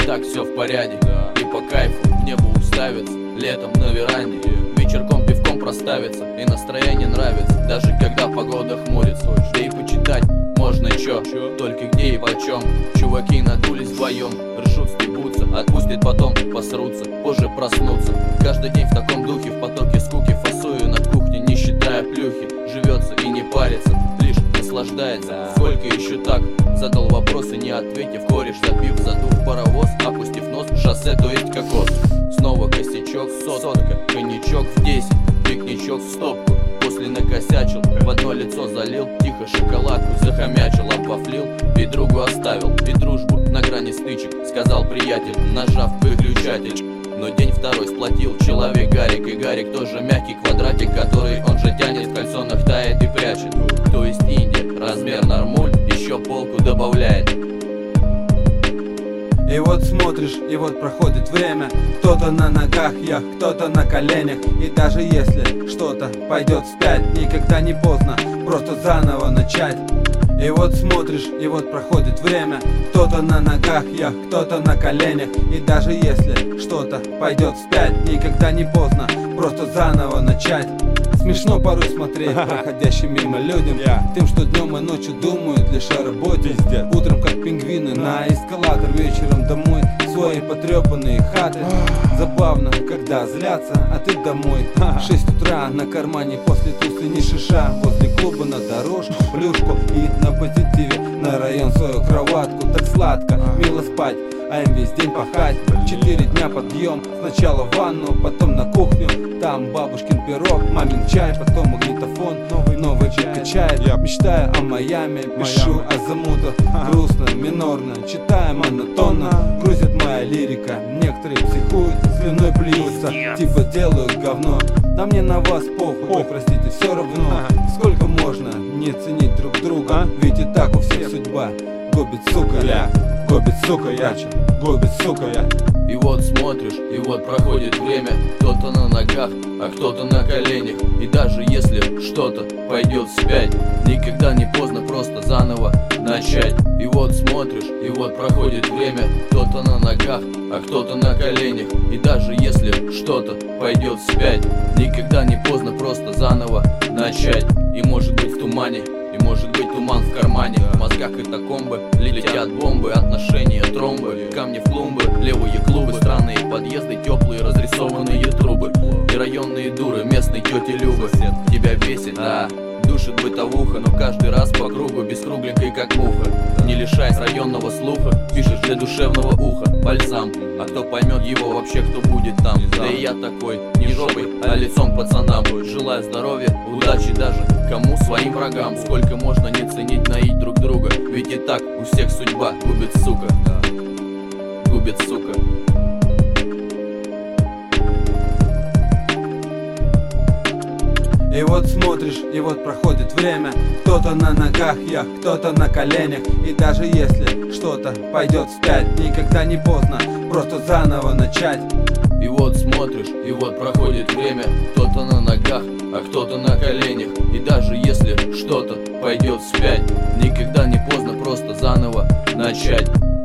так все в порядке. И по кайфу в небо уставится, летом на веранде вечерком пивком проставится, и настроение нравится, даже когда погода хмурится. Да и почитать можно чё, только где и почем. Чуваки надулись вдвоем, решут стебутся, отпустят потом, посрутся, позже проснутся. Каждый день в таком духе, в потоке скуки фасую на кухне, не считая плюхи. Живется и не парится, лишь наслаждается. Сколько еще так? Задал вопрос и не ответив, кореш забив, задув паровоз, опустив нос, шоссе, то есть кокос. Снова косячок, сотка, коньячок в 10, пикничок в стопку. После накосячил, в одно лицо залил, тихо шоколадку захомячил, обвафлил, и другу оставил, и дружбу на грани стычек, сказал приятель, нажав выключатель. Но день второй сплотил человек Гарик, и Гарик тоже мягкий квадратик, который он же тянет, в кальсонах тает и прячет. То есть Индия, размер нормуль, еще полку добавляет. И вот смотришь, и вот проходит время. Кто-то на ногах, кто-то на коленях. И даже если что-то пойдет вспять, никогда не поздно просто заново начать. И вот смотришь, и вот проходит время. Кто-то на ногах, кто-то на коленях. И даже если что-то пойдет вспять, никогда не поздно просто заново начать. Смешно порой смотреть проходящим мимо людям, тем, что днем и ночью думают лишь о работе. Утром как пингвины на эскалатор, вечером домой в свои потрепанные хаты. Забавно, когда злятся, а ты домой. 6 утра на кармане после тусы не шиша. Возле клуба на дорожку, плюшку и на позитиве на район свою кроватку. Так сладко, мило спать, а им весь день пахать. 4 дня подъем, сначала в ванну, потом на кухню. Там бабушкин пирог, мамин чай, потом магнитофон, новый бит качает. Мечтаю о Майами, пишу о замутах, грустно, минорно, читаю монотонно. Грузит моя лирика, некоторые психуют, слюной плюются, типа делают говно. Да мне на вас похуй, простите, все равно. Сколько можно не ценить друг друга, ведь и так у всех судьба. Губит, сука, губит, сука, губит, сука, И вот смотришь, и вот проходит время. Кто-то на ногах, а кто-то на коленях. И даже если что-то пойдет вспять, никогда не поздно просто заново начать. И вот смотришь, и вот проходит время. Кто-то на ногах, а кто-то на коленях. И даже если что-то пойдет вспять, никогда не поздно просто заново начать. И может быть в тумане, и может быть туман в кармане. В мозгах катакомбы, летят бомбы, отношения, тромбы, камни в клумбы, левые клубы, странные подъезды, теплые разрисованные трубы. И районные дуры, местной тети Любы. Тебя бесит, душит бытовуха, но каждый раз по кругу, без кругленькой как муха. Не лишаясь районного слуха, пишешь для душевного уха бальзам. А кто поймет его вообще, кто будет там? Да и я такой, не жопой, а лицом пацанам. Желаю здоровья, удачи даже кому, своим врагам. Сколько можно не ценить, наить друг друга, ведь и так у всех судьба губит, сука. Губит, сука. И вот смотришь, и вот проходит время. Кто-то на ногах, кто-то на коленях. И даже если что-то пойдет вспять, никогда не поздно просто заново начать. И вот смотришь, и вот проходит время. Кто-то на ногах, а кто-то на коленях. И даже если что-то пойдет вспять, никогда не поздно просто заново начать.